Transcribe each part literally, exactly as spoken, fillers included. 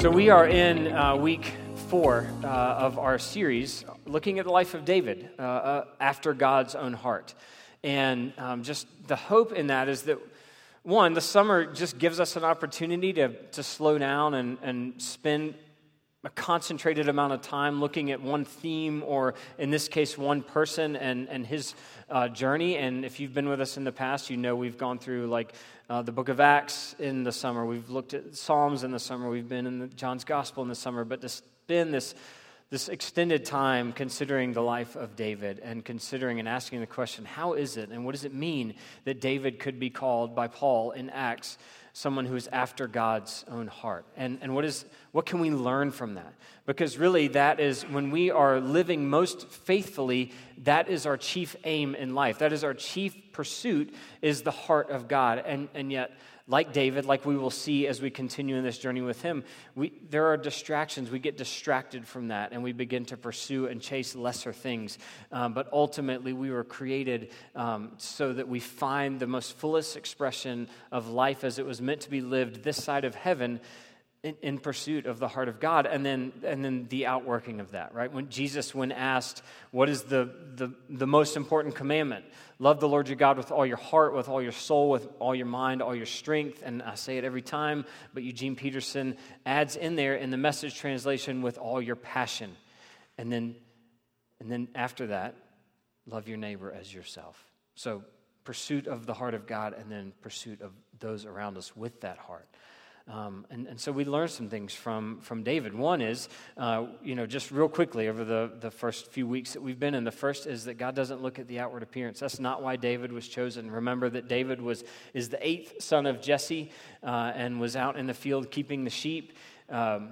So we are in uh, week four uh, of our series, looking at the life of David, uh, uh, after God's own heart. And um, just the hope in that is that, one, the summer just gives us an opportunity to, to slow down and, and spend a concentrated amount of time looking at one theme, or in this case, one person and, and his uh, journey. And if you've been with us in the past, you know we've gone through like uh, the book of Acts in the summer. We've looked at Psalms in the summer. We've been in the, John's Gospel in the summer. But to spend this, this extended time considering the life of David and considering and asking the question, how is it and what does it mean that David could be called by Paul in Acts someone who is after God's own heart? And and what is what can we learn from that? Because really that is, when we are living most faithfully, that is our chief aim in life. That is our chief pursuit, is the heart of God. And and yet, like David, like we will see as we continue in this journey with him, we there are distractions. We get distracted from that, and we begin to pursue and chase lesser things. Um, but ultimately, we were created um, so that we find the most fullest expression of life as it was meant to be lived this side of heaven, in, in pursuit of the heart of God, and then and then the outworking of that. Right? When Jesus, when asked, "What is the the the most important commandment?" Love the Lord your God with all your heart, with all your soul, with all your mind, all your strength. And I say it every time, but Eugene Peterson adds in there in the Message translation, with all your passion. And then, and then after that, love your neighbor as yourself. So pursuit of the heart of God, and then pursuit of those around us with that heart. Um, and, and so we learned some things from, from David. One is, uh, you know, just real quickly over the, the first few weeks that we've been in, the first is that God doesn't look at the outward appearance. That's not why David was chosen. Remember that David was is the eighth son of Jesse uh, and was out in the field keeping the sheep. Um,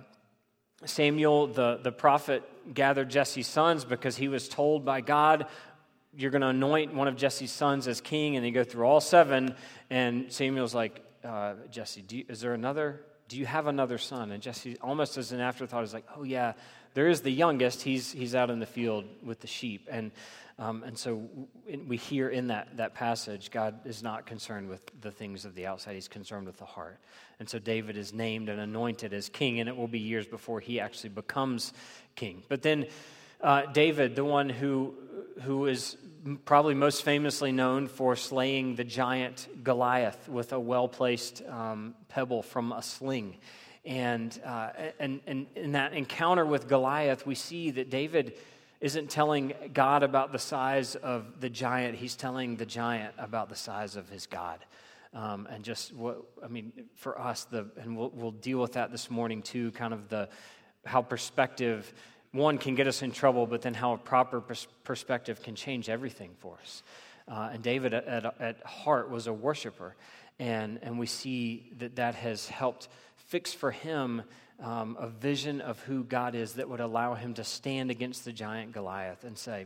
Samuel, the, the prophet, gathered Jesse's sons because he was told by God, you're going to anoint one of Jesse's sons as king, and they go through all seven, and Samuel's like, Uh, Jesse, do you, is there another, do you have another son? And Jesse, almost as an afterthought, is like, oh yeah, there is the youngest. He's he's out in the field with the sheep. And um, and so we hear in that, that passage, God is not concerned with the things of the outside. He's concerned with the heart. And so David is named and anointed as king, and it will be years before he actually becomes king. But then uh, David, the one who who is probably most famously known for slaying the giant Goliath with a well-placed um, pebble from a sling. And, uh, and, and in that encounter with Goliath, we see that David isn't telling God about the size of the giant. He's telling the giant about the size of his God. Um, and just what, I mean, for us, the and we'll, we'll deal with that this morning too, kind of the how perspective, one, can get us in trouble, but then how a proper pers- perspective can change everything for us. Uh, and David at, at, at heart was a worshiper, and, and we see that that has helped fix for him um, a vision of who God is that would allow him to stand against the giant Goliath and say,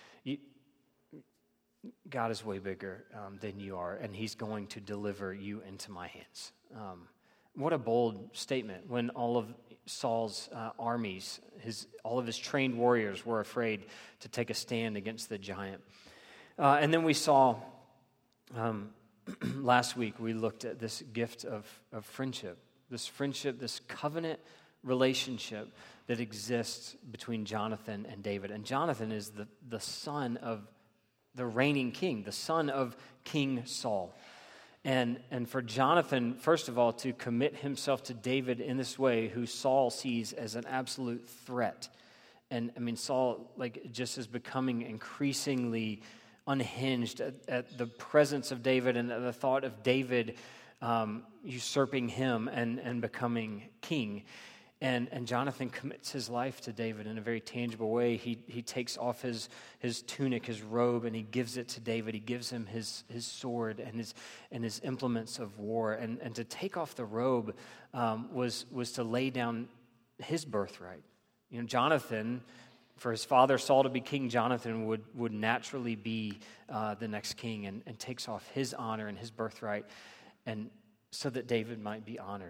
God is way bigger um, than you are, and he's going to deliver you into my hands. Um, what a bold statement when all of Saul's uh, armies, his all of his trained warriors were afraid to take a stand against the giant. Uh, and then we saw, um, last week, we looked at this gift of, of friendship, this friendship, this covenant relationship that exists between Jonathan and David. And Jonathan is the, the son of the reigning king, the son of King Saul. And and for Jonathan, first of all, to commit himself to David in this way, who Saul sees as an absolute threat. And I mean, Saul like just is becoming increasingly unhinged at, at the presence of David and the thought of David um, usurping him and, and becoming king. And and Jonathan commits his life to David in a very tangible way. He he takes off his his tunic, his robe, and he gives it to David. He gives him his his sword and his and his implements of war. And and to take off the robe um, was was to lay down his birthright. You know, Jonathan, for his father Saul to be king, Jonathan would would naturally be uh, the next king, and, and takes off his honor and his birthright, and so that David might be honored.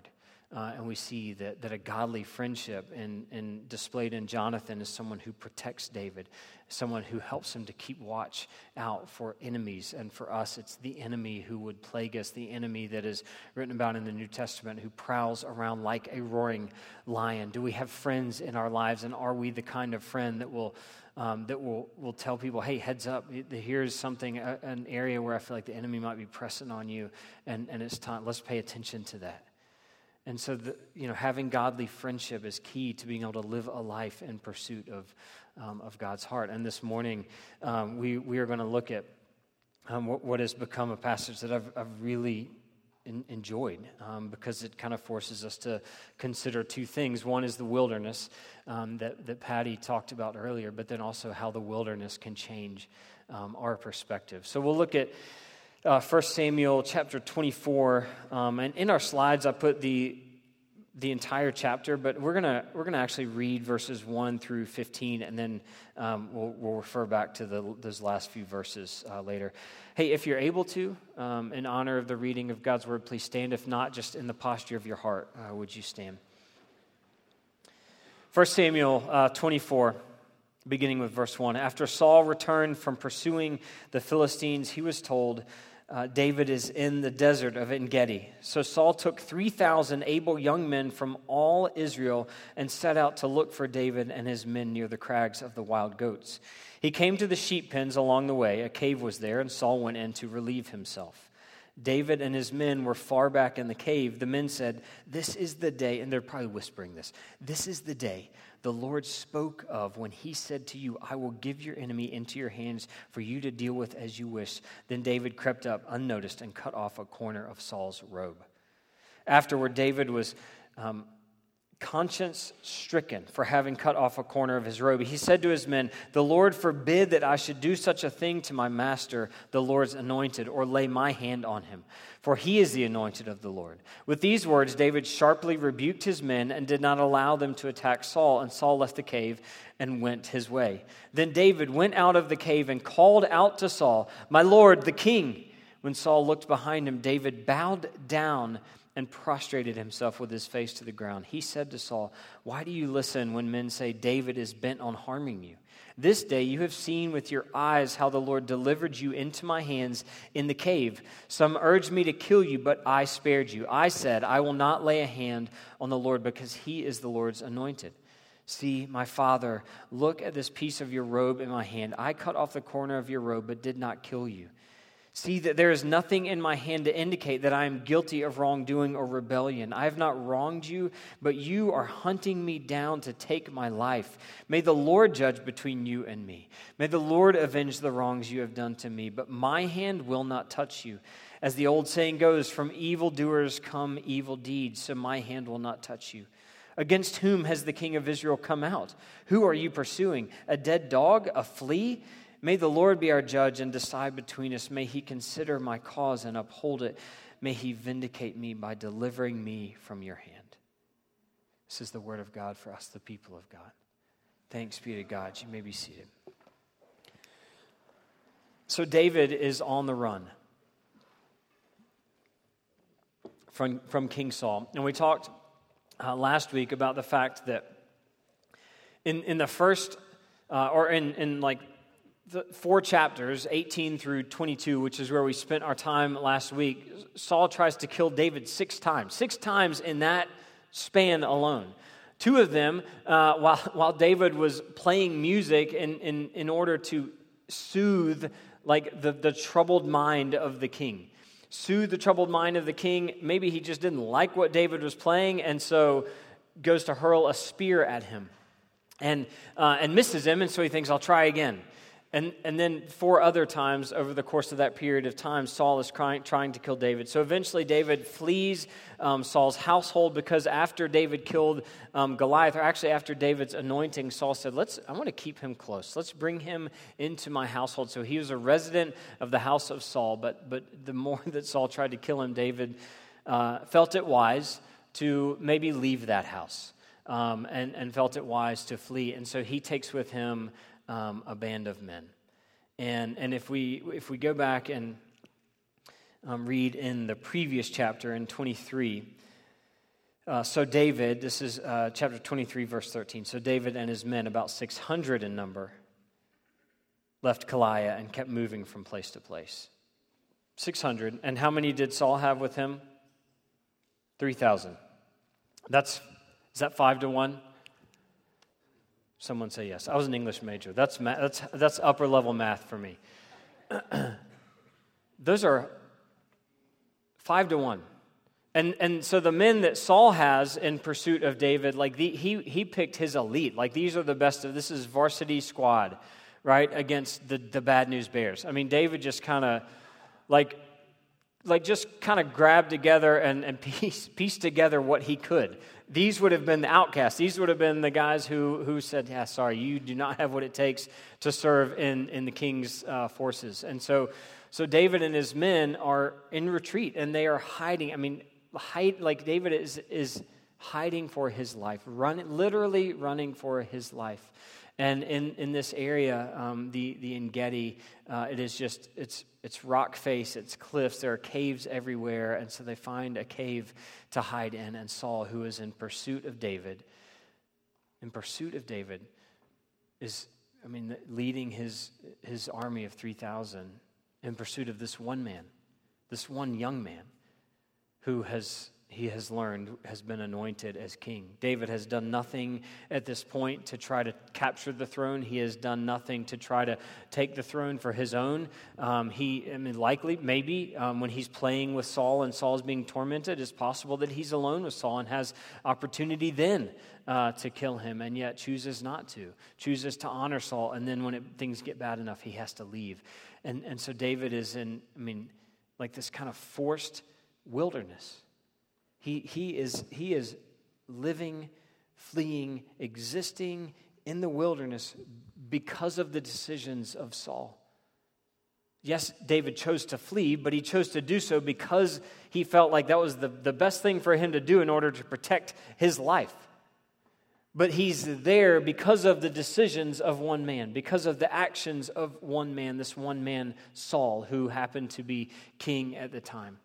Uh, and we see that, that a godly friendship and, and displayed in Jonathan is someone who protects David, someone who helps him to keep watch out for enemies. And for us, it's the enemy who would plague us, the enemy that is written about in the New Testament who prowls around like a roaring lion. Do we have friends in our lives, and are we the kind of friend that will um, that will, will tell people, hey, heads up, here's something, a, an area where I feel like the enemy might be pressing on you, and, and it's time, let's pay attention to that. And so, the, you know, having godly friendship is key to being able to live a life in pursuit of um, of God's heart. And this morning, um, we we are going to look at um, what, what has become a passage that I've, I've really in, enjoyed um, because it kind of forces us to consider two things. One is the wilderness um, that that Patty talked about earlier, but then also how the wilderness can change um, our perspective. So we'll look at Uh, First Samuel chapter twenty-four, um, and in our slides I put the the entire chapter, but we're gonna we're gonna actually read verses one through fifteen, and then um, we'll we'll refer back to the, those last few verses uh, later. Hey, if you're able to, um, in honor of the reading of God's word, please stand. If not, just in the posture of your heart, uh, would you stand? First Samuel uh, twenty-four. Beginning with verse one. After Saul returned from pursuing the Philistines, he was told, uh, David is in the desert of En-Gedi. So Saul took three thousand able young men from all Israel and set out to look for David and his men near the crags of the wild goats. He came to the sheep pens along the way. A cave was there, and Saul went in to relieve himself. David and his men were far back in the cave. The men said, this is the day, and they're probably whispering this, this is the day the Lord spoke of when he said to you, I will give your enemy into your hands for you to deal with as you wish. Then David crept up unnoticed and cut off a corner of Saul's robe. Afterward, David was um, conscience-stricken for having cut off a corner of his robe. He said to his men, the Lord forbid that I should do such a thing to my master, the Lord's anointed, or lay my hand on him, for he is the anointed of the Lord. With these words, David sharply rebuked his men and did not allow them to attack Saul, and Saul left the cave and went his way. Then David went out of the cave and called out to Saul, my Lord, the king. When Saul looked behind him, David bowed down and prostrated himself with his face to the ground. He said to Saul, why do you listen when men say David is bent on harming you? This day you have seen with your eyes how the Lord delivered you into my hands in the cave. Some urged me to kill you, but I spared you. I said, I will not lay a hand on the Lord because he is the Lord's anointed. See, my father, look at this piece of your robe in my hand. I cut off the corner of your robe, but did not kill you. See that there is nothing in my hand to indicate that I am guilty of wrongdoing or rebellion. I have not wronged you, but you are hunting me down to take my life. May the Lord judge between you and me. May the Lord avenge the wrongs you have done to me, but my hand will not touch you. As the old saying goes, from evildoers come evil deeds, so my hand will not touch you. Against whom has the king of Israel come out? Who are you pursuing? A dead dog? A flea? May the Lord be our judge and decide between us. May he consider my cause and uphold it. May he vindicate me by delivering me from your hand. This is the word of God for us, the people of God. Thanks be to God. You may be seated. So David is on the run from, from King Saul. And we talked uh, last week about the fact that in, in the first, uh, or in, in like, the four chapters, eighteen through twenty-two, which is where we spent our time last week, Saul tries to kill David six times. Six times in that span alone. Two of them, uh, while while David was playing music in, in, in order to soothe like the, the troubled mind of the king. Soothe the troubled mind of the king. Maybe he just didn't like what David was playing, and so goes to hurl a spear at him. And, uh, and misses him, and so he thinks, I'll try again. And and then four other times over the course of that period of time, Saul is crying, trying to kill David. So eventually David flees um, Saul's household because after David killed um, Goliath, or actually after David's anointing, Saul said, "Let's. I want to keep him close. Let's bring him into my household." So he was a resident of the house of Saul, but, but the more that Saul tried to kill him, David uh, felt it wise to maybe leave that house um, and, and felt it wise to flee. And so he takes with him Um, a band of men, and and if we if we go back and um, read in the previous chapter in twenty-three, Uh, so David, this is uh, chapter twenty-three, verse thirteen. So David and his men, about six hundred in number, left Keilah and kept moving from place to place. six hundred. And how many did Saul have with him? three thousand. That's, is that five to one? Someone say yes. I was an English major. That's ma- that's that's upper level math for me. Those are five to one. And and so the men that Saul has in pursuit of David, like the, he he picked his elite. Like these are the best of, this is varsity squad, right, against the, the Bad News Bears. I mean, David just kind of like like just kind of grabbed together and, and piece, pieced together what he could. These would have been the outcasts. These would have been the guys who who said, yeah, sorry, you do not have what it takes to serve in, in the king's uh, forces. And so so David and his men are in retreat, and they are hiding. I mean, hide, like David is is hiding for his life, run, literally running for his life. And in, in this area, um, the the En-Gedi, uh, it is just it's it's rock face, it's cliffs, there are caves everywhere, and so they find a cave to hide in. And Saul, who is in pursuit of David, in pursuit of David, is I mean leading his his army of three thousand in pursuit of this one man, this one young man, who has. He has learned, has been anointed as king. David has done nothing at this point to try to capture the throne. He has done nothing to try to take the throne for his own. Um, he, I mean, likely, maybe, um, when he's playing with Saul and Saul is being tormented, it's possible that he's alone with Saul and has opportunity then uh, to kill him, and yet chooses not to, chooses to honor Saul, and then when it, things get bad enough, he has to leave. And, and so David is in, I mean, like this kind of forced wilderness. He he is he is living, fleeing, existing in the wilderness because of the decisions of Saul. Yes, David chose to flee, but he chose to do so because he felt like that was the, the best thing for him to do in order to protect his life. But he's there because of the decisions of one man, because of the actions of one man, this one man, Saul, who happened to be king at the time.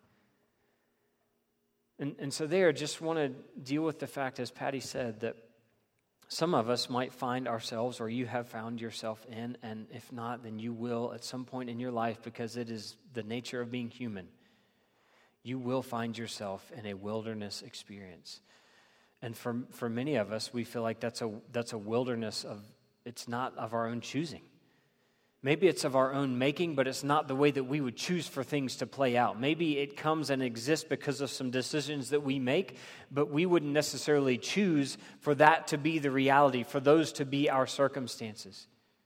And, and so there, just want to deal with the fact, as Patty said, that some of us might find ourselves, or you have found yourself in, and if not, then you will at some point in your life, because it is the nature of being human. You will find yourself in a wilderness experience. And for for many of us, we feel like that's a that's a wilderness of, it's not of our own choosing. Maybe it's of our own making, but it's not the way that we would choose for things to play out. Maybe it comes and exists because of some decisions that we make, but we wouldn't necessarily choose for that to be the reality, for those to be our circumstances.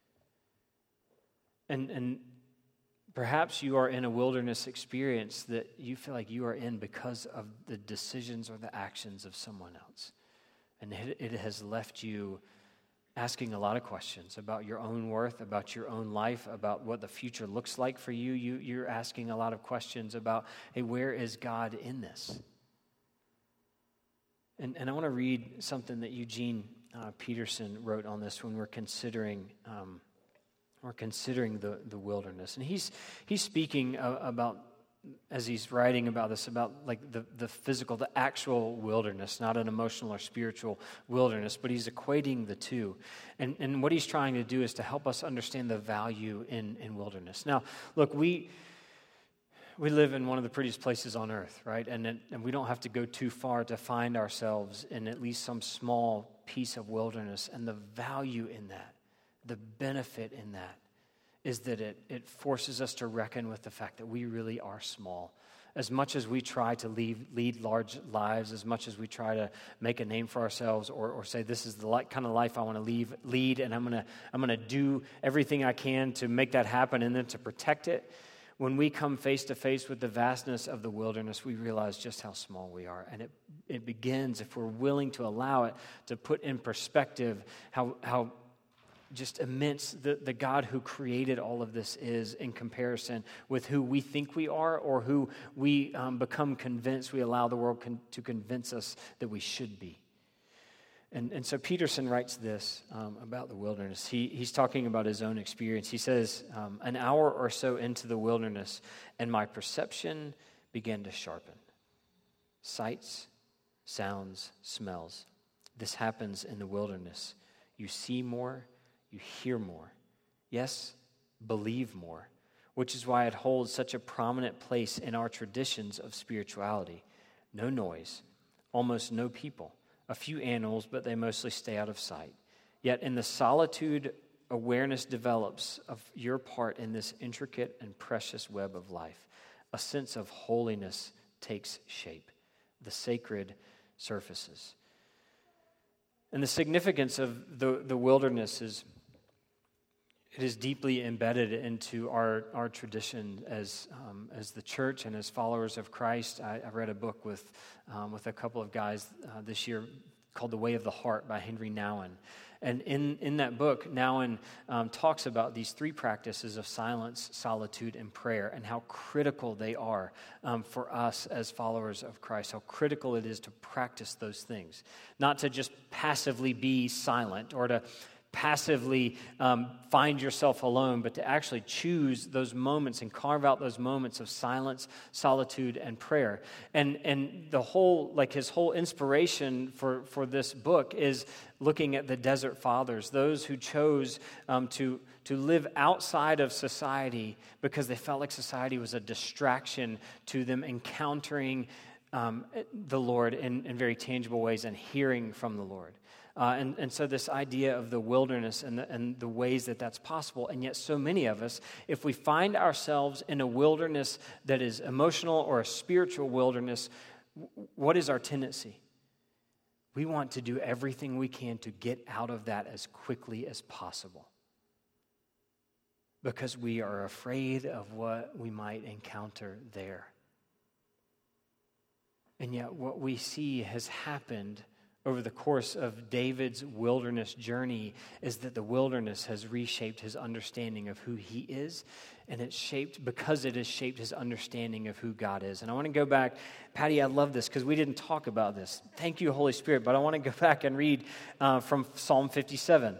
And, and perhaps you are in a wilderness experience that you feel like you are in because of the decisions or the actions of someone else. And it, it has left you asking a lot of questions about your own worth, about your own life, about what the future looks like for you. you you're asking a lot of questions about, hey, where is God in this? And, and I want to read something that Eugene uh, Peterson wrote on this when we're considering um, we're considering the, the wilderness. And he's he's speaking uh, about, as he's writing about this, about like the, the physical, the actual wilderness, not an emotional or spiritual wilderness, but he's equating the two. And and what he's trying to do is to help us understand the value in, in wilderness. Now, look, we we live in one of the prettiest places on earth, right? And, it, and we don't have to go too far to find ourselves in at least some small piece of wilderness. And the value in that, the benefit in that, is that it, it forces us to reckon with the fact that we really are small. As much as we try to lead, lead large lives, as much as we try to make a name for ourselves, or, or say this is the li- kind of life I want to leave, lead, and I'm gonna I'm gonna do everything I can to make that happen and then to protect it. When we come face to face with the vastness of the wilderness, we realize just how small we are, and it it begins, if we're willing to allow it, to put in perspective how how. just immense the, the God who created all of this is in comparison with who we think we are, or who we um, become convinced, we allow the world con- to convince us that we should be. And, and so Peterson writes this um, about the wilderness. He, he's talking about his own experience. He says, um, an hour or so into the wilderness, and my perception began to sharpen. Sights, sounds, smells. This happens in the wilderness. You see more, you hear more. Yes, believe more, which is why it holds such a prominent place in our traditions of spirituality. No noise, almost no people, a few animals, but they mostly stay out of sight. Yet in the solitude, awareness develops of your part in this intricate and precious web of life. A sense of holiness takes shape. The sacred surfaces. And the significance of the, the wilderness is it is deeply embedded into our, our tradition as um, as the church and as followers of Christ. I, I read a book with um, with a couple of guys uh, this year called The Way of the Heart by Henry Nouwen. And in, in that book, Nouwen um, talks about these three practices of silence, solitude, and prayer, and how critical they are um, for us as followers of Christ, how critical it is to practice those things. Not to just passively be silent or to passively um, find yourself alone, but to actually choose those moments and carve out those moments of silence, solitude, and prayer. And and the whole, like his whole inspiration for, for this book is looking at the desert fathers, those who chose um, to, to live outside of society because they felt like society was a distraction to them encountering um, the Lord in, in very tangible ways and hearing from the Lord. Uh, and, and so this idea of the wilderness and the, and the ways that that's possible, and yet so many of us, if we find ourselves in a wilderness that is emotional or a spiritual wilderness, what is our tendency? We want to do everything we can to get out of that as quickly as possible because we are afraid of what we might encounter there. And yet what we see has happened over the course of David's wilderness journey is that the wilderness has reshaped his understanding of who he is, and it's shaped because it has shaped his understanding of who God is. And I want to go back, Patty, I love this because we didn't talk about this. Thank you, Holy Spirit, but I want to go back and read uh, from Psalm fifty-seven.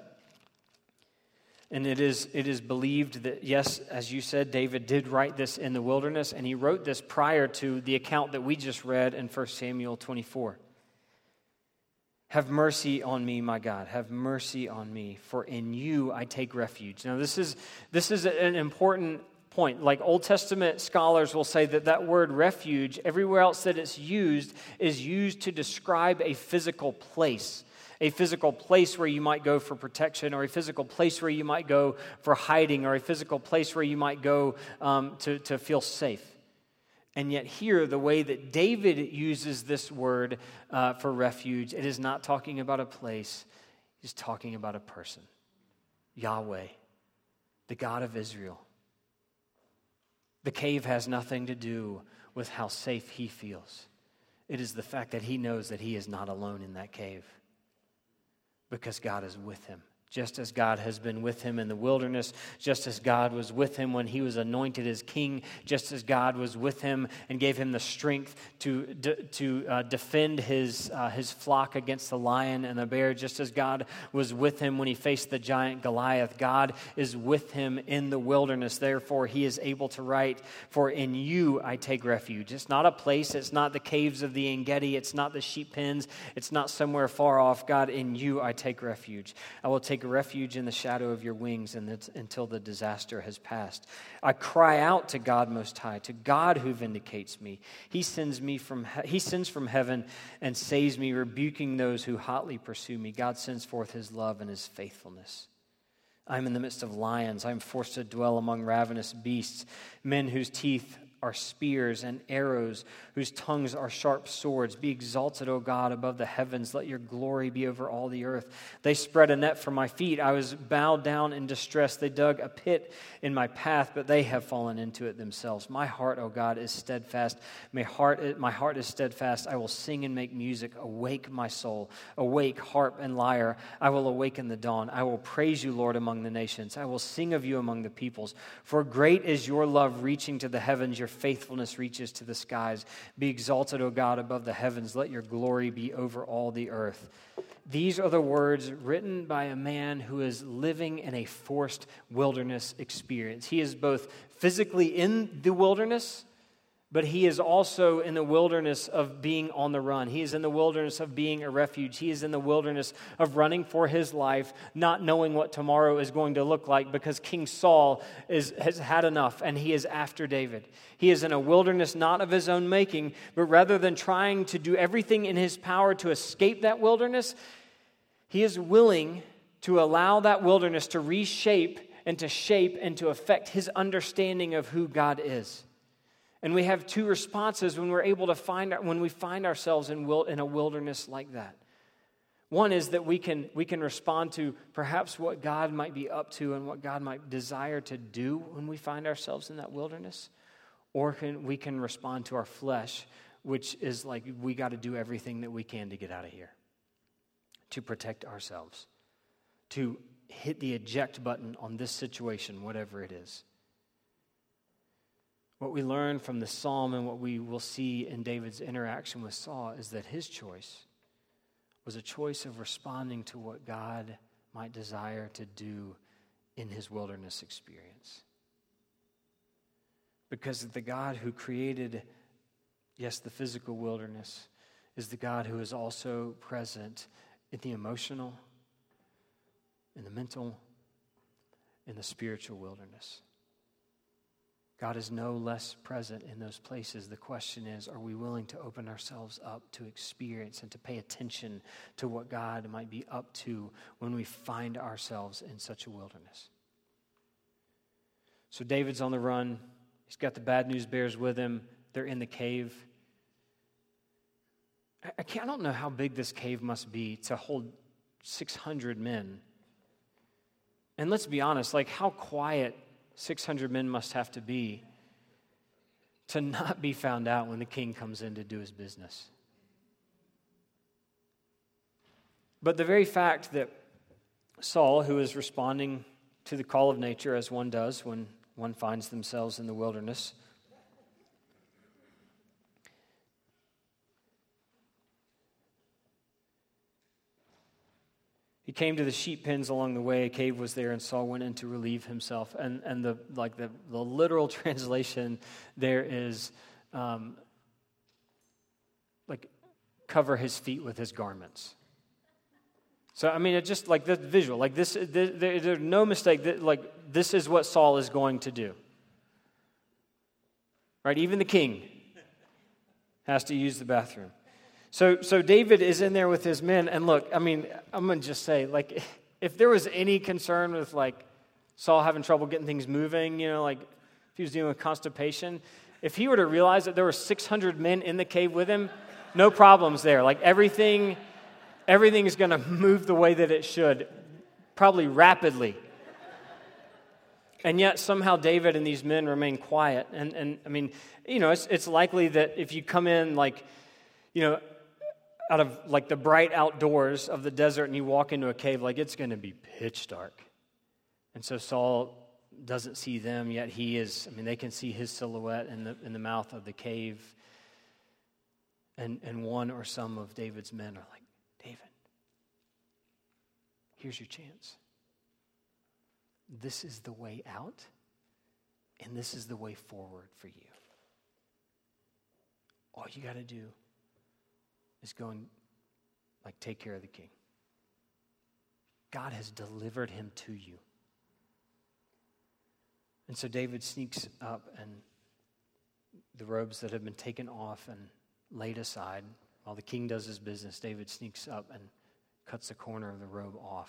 And it is it is believed that, yes, as you said, David did write this in the wilderness, and he wrote this prior to the account that we just read in First Samuel twenty-four. Have mercy on me, my God. Have mercy on me, for in you I take refuge. Now, this is this is an important point. Like Old Testament scholars will say that that word refuge, everywhere else that it's used, is used to describe a physical place. A physical place where you might go for protection, or a physical place where you might go for hiding, or a physical place where you might go um, to, to feel safe. And yet here, the way that David uses this word uh, for refuge, it is not talking about a place, he's talking about a person. Yahweh, the God of Israel. The cave has nothing to do with how safe he feels. It is the fact that he knows that he is not alone in that cave because God is with him. Just as God has been with him in the wilderness, just as God was with him when he was anointed as king, just as God was with him and gave him the strength to to uh, defend his uh, his flock against the lion and the bear, just as God was with him when he faced the giant Goliath, God is with him in the wilderness. Therefore, he is able to write, "For in you I take refuge." It's not a place. It's not the caves of the En-Gedi. It's not the sheep pens. It's not somewhere far off. God, in you I take refuge. I will take refuge in the shadow of your wings and until the disaster has passed. I cry out to God Most High, to God who vindicates me. He sends me from he-, he sends from heaven and saves me, rebuking those who hotly pursue me. God sends forth his love and his faithfulness. I am in the midst of lions. I am forced to dwell among ravenous beasts, men whose teeth are spears and arrows, whose tongues are sharp swords. Be exalted, O God, above the heavens. Let your glory be over all the earth. They spread a net for my feet. I was bowed down in distress. They dug a pit in my path, but they have fallen into it themselves. My heart, O God, is steadfast. My heart, my heart is steadfast. I will sing and make music. Awake, my soul. Awake, harp and lyre. I will awaken the dawn. I will praise you, Lord, among the nations. I will sing of you among the peoples. For great is your love reaching to the heavens. Your faithfulness reaches to the skies. Be exalted, O God, above the heavens. Let your glory be over all the earth. These are the words written by a man who is living in a forced wilderness experience. He is both physically in the wilderness, But he is also in the wilderness of being on the run. He is in the wilderness of being a refuge. He is in the wilderness of running for his life, not knowing what tomorrow is going to look like, because King Saul is, has had enough and he is after David. He is in a wilderness not of his own making, but rather than trying to do everything in his power to escape that wilderness, he is willing to allow that wilderness to reshape and to shape and to affect his understanding of who God is. And we have two responses when we're able to find when we find ourselves in wil- in a wilderness like that. One is that we can we can respond to perhaps what God might be up to and what God might desire to do when we find ourselves in that wilderness, or can, we can respond to our flesh, which is like we got to do everything that we can to get out of here, to protect ourselves, to hit the eject button on this situation, whatever it is. What we learn from the psalm and what we will see in David's interaction with Saul is that his choice was a choice of responding to what God might desire to do in his wilderness experience. Because the God who created, yes, the physical wilderness, is the God who is also present in the emotional, in the mental, in the spiritual wilderness. God is no less present in those places. The question is, are we willing to open ourselves up to experience and to pay attention to what God might be up to when we find ourselves in such a wilderness? So David's on the run. He's got the bad news bears with him. They're in the cave. I, can't, I don't know how big this cave must be to hold six hundred men. And let's be honest, like how quiet six hundred men must have to be to not be found out when the king comes in to do his business. But the very fact that Saul, who is responding to the call of nature as one does when one finds themselves in the wilderness, he came to the sheep pens along the way. A cave was there, and Saul went in to relieve himself. And and the like the, the literal translation there is um, like cover his feet with his garments. So I mean, it just like the visual, like this. There, there's no mistake that like this is what Saul is going to do. Right? Even the king has to use the bathroom. So so David is in there with his men, and look, I mean, I'm going to just say, like, if there was any concern with, like, Saul having trouble getting things moving, you know, like, if he was dealing with constipation, if he were to realize that there were six hundred men in the cave with him, no problems there. Like, everything, everything is going to move the way that it should, probably rapidly. And yet, somehow, David and these men remain quiet. And, and I mean, you know, it's it's likely that if you come in, like, you know, out of like the bright outdoors of the desert and you walk into a cave, like it's going to be pitch dark. And so Saul doesn't see them, yet he is, I mean, they can see his silhouette in the in the mouth of the cave. And, and one or some of David's men are like, David, here's your chance. This is the way out, and this is the way forward for you. All you got to do is go and like take care of the king. God has delivered him to you. And so David sneaks up, and the robes that have been taken off and laid aside, while the king does his business, David sneaks up and cuts the corner of the robe off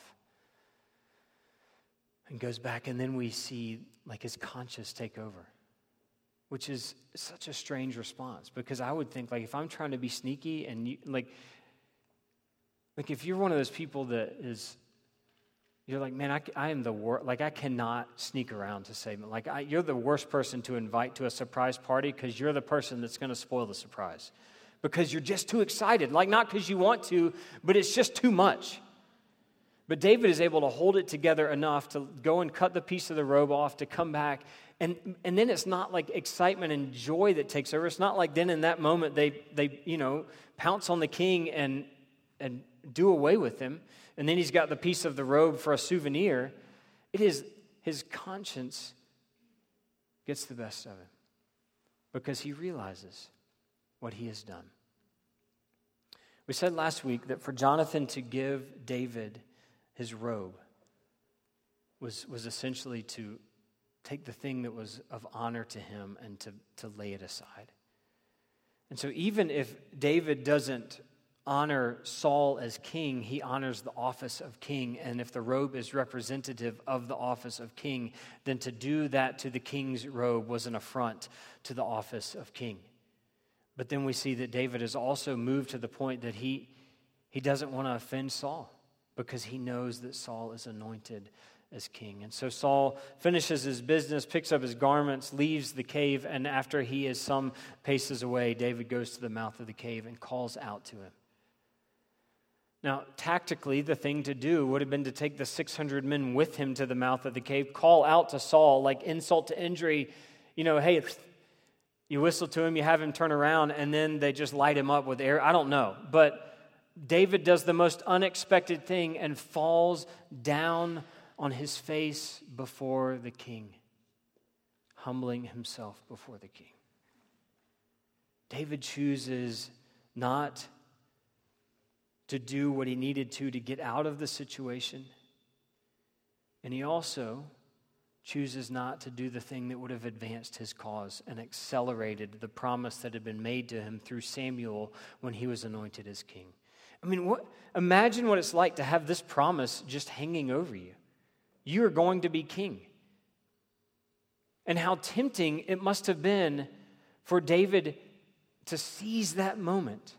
and goes back, and then we see like his conscience take over, which is such a strange response, because I would think, like, if I'm trying to be sneaky and you, like, like if you're one of those people that is, you're like, man, I, I am the worst, like, I cannot sneak around to say, like, I, you're the worst person to invite to a surprise party because you're the person that's going to spoil the surprise because you're just too excited, like, not because you want to, but it's just too much. But David is able to hold it together enough to go and cut the piece of the robe off, to come back. And and then it's not like excitement and joy that takes over. It's not like then in that moment they, they you know, pounce on the king and and do away with him. And then he's got the piece of the robe for a souvenir. It is his conscience gets the best of him. because he realizes what he has done. We said last week that for Jonathan to give David his robe was, was essentially to take the thing that was of honor to him and to, to lay it aside. And so even if David doesn't honor Saul as king, he honors the office of king. And if the robe is representative of the office of king, then to do that to the king's robe was an affront to the office of king. But then we see that David has also moved to the point that he, he doesn't want to offend Saul because he knows that Saul is anointed as king. And so Saul finishes his business, picks up his garments, leaves the cave, and after he is some paces away, David goes to the mouth of the cave and calls out to him. Now, tactically, the thing to do would have been to take the six hundred men with him to the mouth of the cave, call out to Saul, like insult to injury, you know, hey, you whistle to him, you have him turn around, and then they just light him up with air. I don't know. But David does the most unexpected thing and falls down on his face before the king, humbling himself before the king. David chooses not to do what he needed to to get out of the situation. And he also chooses not to do the thing that would have advanced his cause and accelerated the promise that had been made to him through Samuel when he was anointed as king. I mean, what, imagine what it's like to have this promise just hanging over you. You are going to be king. And how tempting it must have been for David to seize that moment,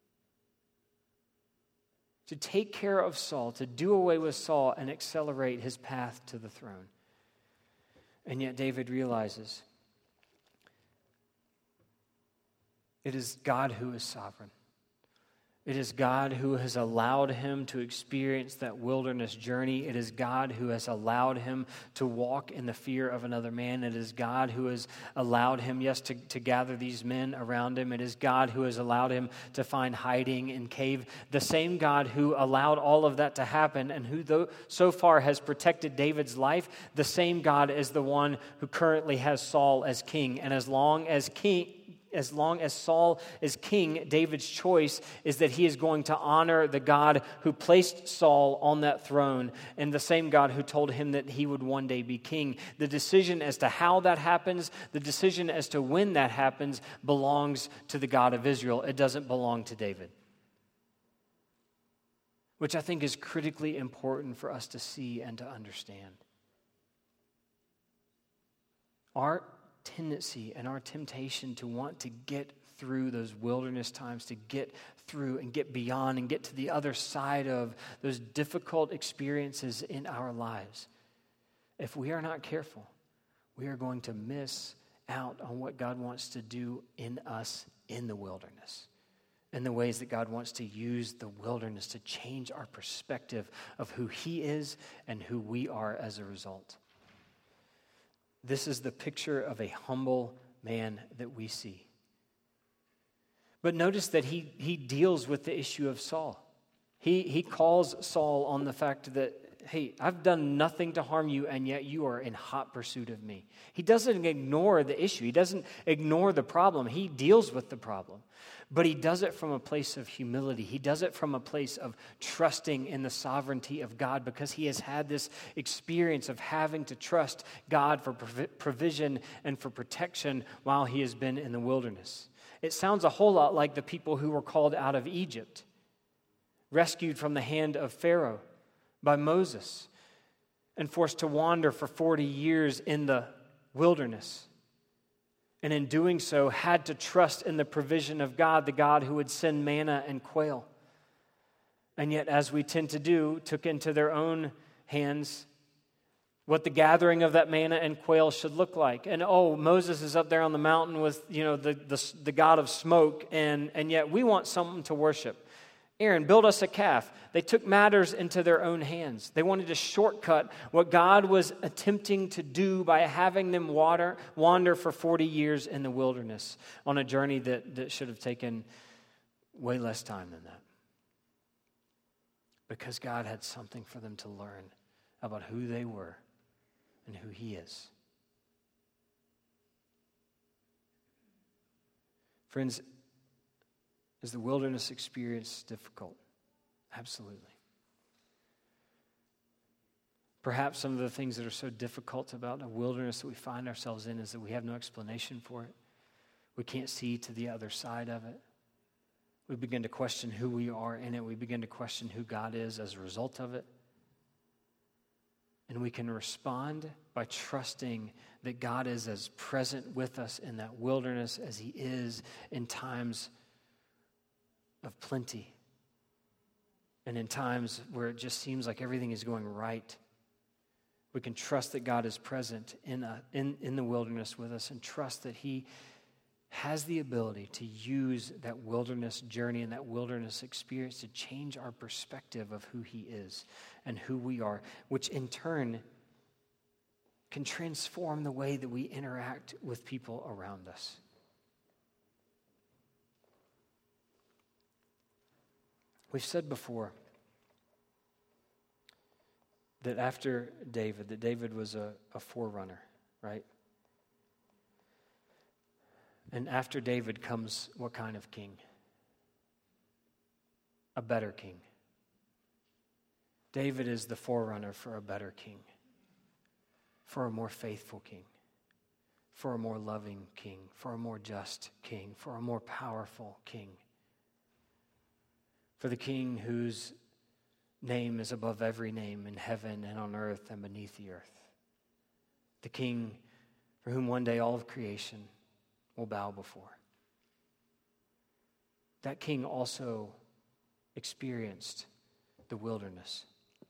to take care of Saul, to do away with Saul and accelerate his path to the throne. And yet David realizes it is God who is sovereign. It is God who has allowed him to experience that wilderness journey. It is God who has allowed him to walk in the fear of another man. It is God who has allowed him, yes, to, to gather these men around him. It is God who has allowed him to find hiding in cave. The same God who allowed all of that to happen and who though, so far has protected David's life, the same God is the one who currently has Saul as king. And as long as king... As long as Saul is king, David's choice is that he is going to honor the God who placed Saul on that throne and the same God who told him that he would one day be king. The decision as to how that happens, the decision as to when that happens, belongs to the God of Israel. It doesn't belong to David. Which I think is critically important for us to see and to understand. Our tendency and our temptation to want to get through those wilderness times, to get through and get beyond and get to the other side of those difficult experiences in our lives. If we are not careful, we are going to miss out on what God wants to do in us in the wilderness, and the ways that God wants to use the wilderness to change our perspective of who He is and who we are as a result. This is the picture of a humble man that we see. But notice that he, he deals with the issue of Saul. He, he calls Saul on the fact that, hey, I've done nothing to harm you, and yet you are in hot pursuit of me. He doesn't ignore the issue. He doesn't ignore the problem. He deals with the problem. But he does it from a place of humility. He does it from a place of trusting in the sovereignty of God, because he has had this experience of having to trust God for provision and for protection while he has been in the wilderness. It sounds a whole lot like the people who were called out of Egypt, rescued from the hand of Pharaoh by Moses, and forced to wander for forty years in the wilderness. And in doing so, had to trust in the provision of God, the God who would send manna and quail. And yet, as we tend to do, took into their own hands what the gathering of that manna and quail should look like. And oh, Moses is up there on the mountain with, you know, the, the, the God of smoke, and, and yet we want something to worship. Aaron, build us a calf. They took matters into their own hands. They wanted to shortcut what God was attempting to do by having them water, wander for forty years in the wilderness on a journey that, that should have taken way less time than that. Because God had something for them to learn about who they were and who He is. Friends, is the wilderness experience difficult? Absolutely. Perhaps some of the things that are so difficult about the wilderness that we find ourselves in is that we have no explanation for it. We can't see to the other side of it. We begin to question who we are in it. We begin to question who God is as a result of it. And we can respond by trusting that God is as present with us in that wilderness as He is in times of plenty and in times where it just seems like everything is going right. We can trust that God is present in, a, in, in the wilderness with us and trust that He has the ability to use that wilderness journey and that wilderness experience to change our perspective of who He is and who we are, which in turn can transform the way that we interact with people around us. We've said before that after David, that David was a, a forerunner, right? And after David comes what kind of king? A better king. David is the forerunner for a better king, for a more faithful king, for a more loving king, for a more just king, for a more powerful king, for the king whose name is above every name in heaven and on earth and beneath the earth. The king for whom one day all of creation will bow before. That king also experienced the wilderness.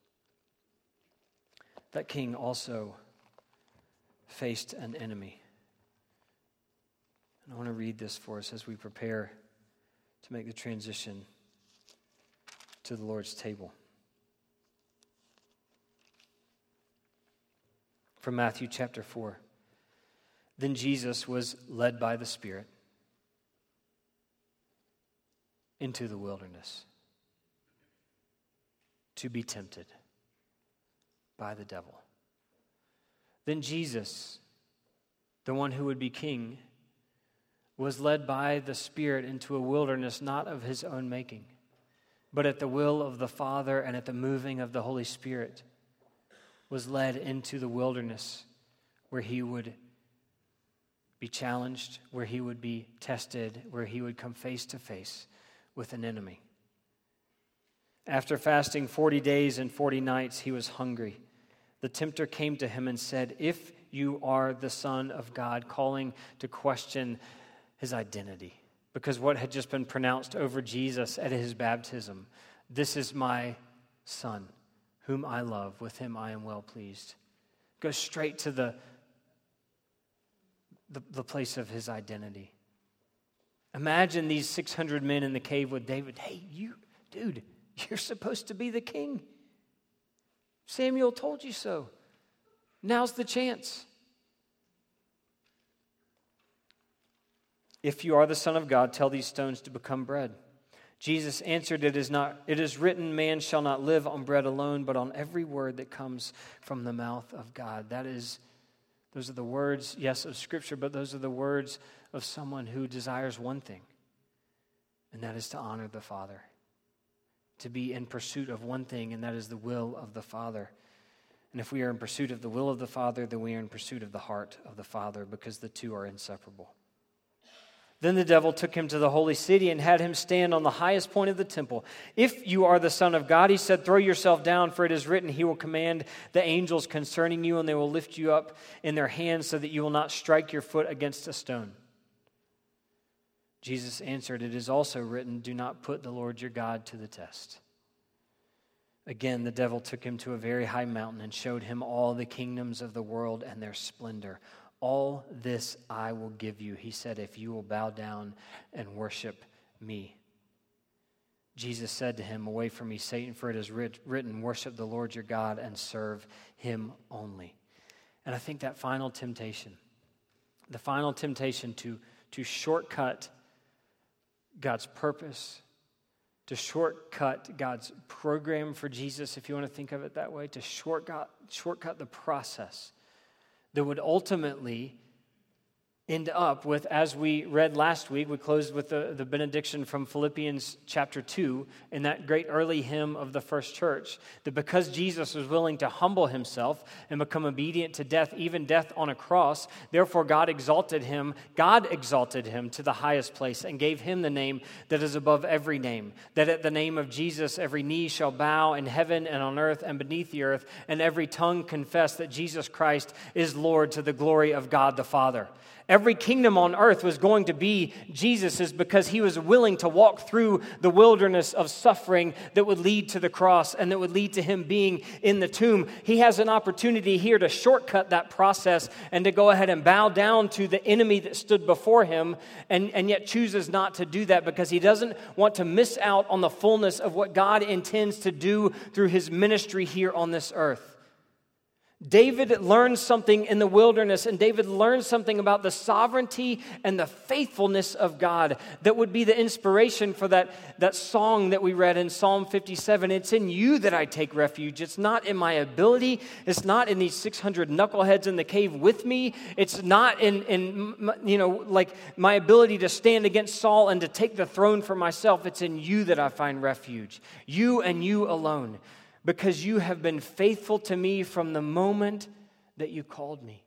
That king also faced an enemy. And I want to read this for us as we prepare to make the transition to the Lord's table. From Matthew chapter four. Then Jesus was led by the Spirit into the wilderness to be tempted by the devil. Then Jesus, the one who would be king, was led by the Spirit into a wilderness not of his own making, but at the will of the Father and at the moving of the Holy Spirit, was led into the wilderness where he would be challenged, where he would be tested, where he would come face to face with an enemy. After fasting forty days and forty nights, he was hungry. The tempter came to him and said, "If you are the Son of God," calling to question his identity. Because what had just been pronounced over Jesus at his baptism, "This is my Son, whom I love, with him I am well pleased." Goes straight to the The, the place of his identity. Imagine these six hundred men in the cave with David. Hey, you, dude, you're supposed to be the king. Samuel told you so. Now's the chance. If you are the Son of God, tell these stones to become bread. Jesus answered, it is not, it is written, man shall not live on bread alone, but on every word that comes from the mouth of God. That is Those are the words, yes, of Scripture, but those are the words of someone who desires one thing, and that is to honor the Father, to be in pursuit of one thing, and that is the will of the Father. And if we are in pursuit of the will of the Father, then we are in pursuit of the heart of the Father, because the two are inseparable. Then the devil took him to the holy city and had him stand on the highest point of the temple. "If you are the Son of God," he said, "throw yourself down, for it is written, he will command the angels concerning you, and they will lift you up in their hands so that you will not strike your foot against a stone." Jesus answered, "It is also written, do not put the Lord your God to the test." Again, the devil took him to a very high mountain and showed him all the kingdoms of the world and their splendor. "All this I will give you," he said, "if you will bow down and worship me." Jesus said to him, "Away from me, Satan, for it is writ- written, worship the Lord your God and serve him only." And I think that final temptation, the final temptation to, to shortcut God's purpose, to shortcut God's program for Jesus, if you want to think of it that way, to shortcut, shortcut the process that would ultimately end up with, as we read last week, we closed with the, the benediction from Philippians chapter two in that great early hymn of the first church, that because Jesus was willing to humble himself and become obedient to death, even death on a cross, therefore God exalted him, God exalted him to the highest place and gave him the name that is above every name, that at the name of Jesus every knee shall bow in heaven and on earth and beneath the earth, and every tongue confess that Jesus Christ is Lord to the glory of God the Father. Every kingdom on earth was going to be Jesus's because he was willing to walk through the wilderness of suffering that would lead to the cross and that would lead to him being in the tomb. He has an opportunity here to shortcut that process and to go ahead and bow down to the enemy that stood before him, and, and yet chooses not to do that because he doesn't want to miss out on the fullness of what God intends to do through his ministry here on this earth. David learned something in the wilderness, and David learned something about the sovereignty and the faithfulness of God that would be the inspiration for that, that song that we read in Psalm fifty-seven. It's in you that I take refuge. It's not in my ability. It's not in these six hundred knuckleheads in the cave with me. It's not in, in you know, like my ability to stand against Saul and to take the throne for myself. It's in you that I find refuge. You and you alone. Because you have been faithful to me from the moment that you called me.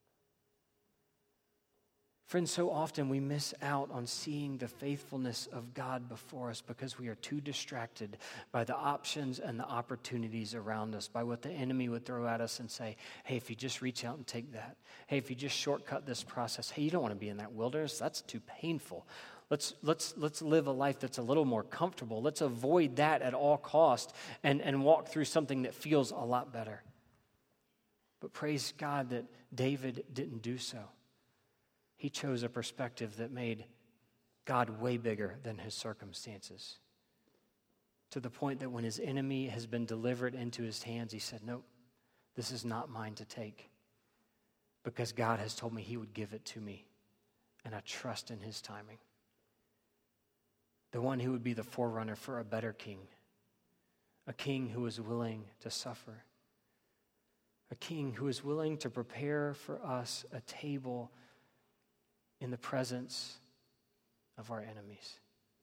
Friends, so often we miss out on seeing the faithfulness of God before us because we are too distracted by the options and the opportunities around us, by what the enemy would throw at us and say, hey, if you just reach out and take that. Hey, if you just shortcut this process. Hey, you don't want to be in that wilderness. That's too painful. Let's let's let's live a life that's a little more comfortable. Let's avoid that at all cost and, and walk through something that feels a lot better. But praise God that David didn't do so. He chose a perspective that made God way bigger than his circumstances. To the point that when his enemy has been delivered into his hands, he said, nope, this is not mine to take. Because God has told me he would give it to me. And I trust in his timing. The one who would be the forerunner for a better king. A king who is willing to suffer. A king who is willing to prepare for us a table in the presence of our enemies.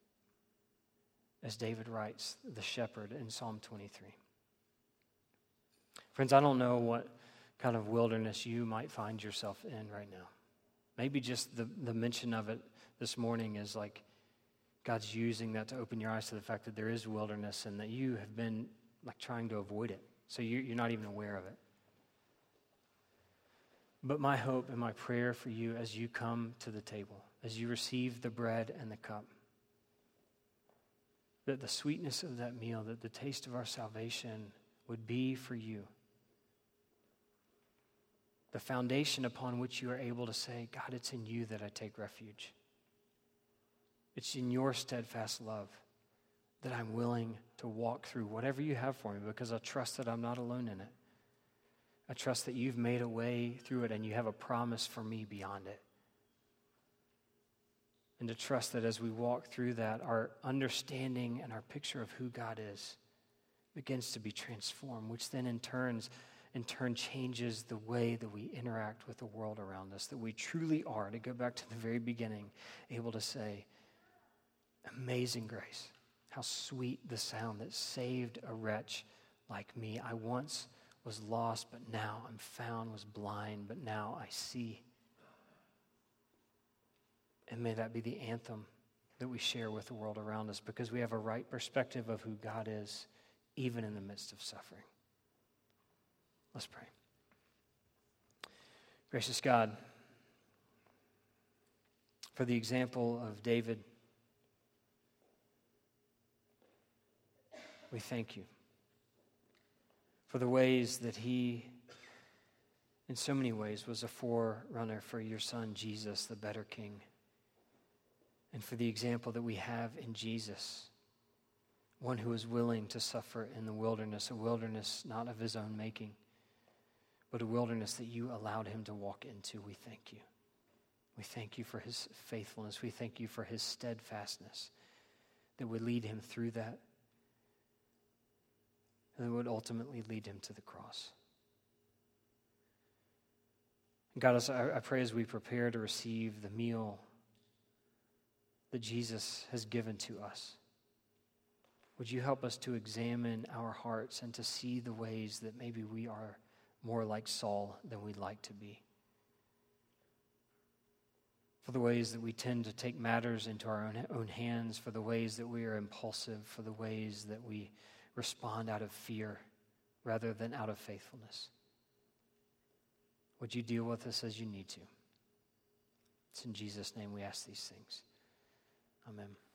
As David writes, the shepherd in Psalm twenty-three. Friends, I don't know what kind of wilderness you might find yourself in right now. Maybe just the, the mention of it this morning is like, God's using that to open your eyes to the fact that there is wilderness and that you have been like trying to avoid it. So you, you're not even aware of it. But my hope and my prayer for you as you come to the table, as you receive the bread and the cup, that the sweetness of that meal, that the taste of our salvation would be for you. The foundation upon which you are able to say, God, it's in you that I take refuge. It's in your steadfast love that I'm willing to walk through whatever you have for me because I trust that I'm not alone in it. I trust that you've made a way through it and you have a promise for me beyond it. And to trust that as we walk through that, our understanding and our picture of who God is begins to be transformed, which then in turns, in turn changes the way that we interact with the world around us, that we truly are, to go back to the very beginning, able to say, amazing grace, how sweet the sound that saved a wretch like me. I once was lost, but now I'm found, was blind, but now I see. And may that be the anthem that we share with the world around us because we have a right perspective of who God is, even in the midst of suffering. Let's pray. Gracious God, for the example of David, we thank you for the ways that he, in so many ways, was a forerunner for your son, Jesus, the better king. And for the example that we have in Jesus, one who is willing to suffer in the wilderness, a wilderness not of his own making, but a wilderness that you allowed him to walk into. We thank you. We thank you for his faithfulness. We thank you for his steadfastness that would lead him through that, and that would ultimately lead him to the cross. God, as I, I pray as we prepare to receive the meal that Jesus has given to us, would you help us to examine our hearts and to see the ways that maybe we are more like Saul than we'd like to be? For the ways that we tend to take matters into our own, own hands, for the ways that we are impulsive, for the ways that we respond out of fear rather than out of faithfulness. Would you deal with us as you need to? It's in Jesus' name we ask these things. Amen.